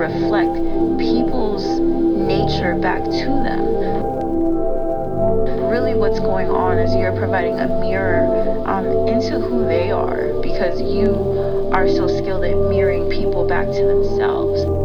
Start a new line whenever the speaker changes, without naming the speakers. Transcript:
reflect people's nature back to them. Really what's going on is you're providing a mirror into who they are, because you are so skilled at mirroring people back to themselves.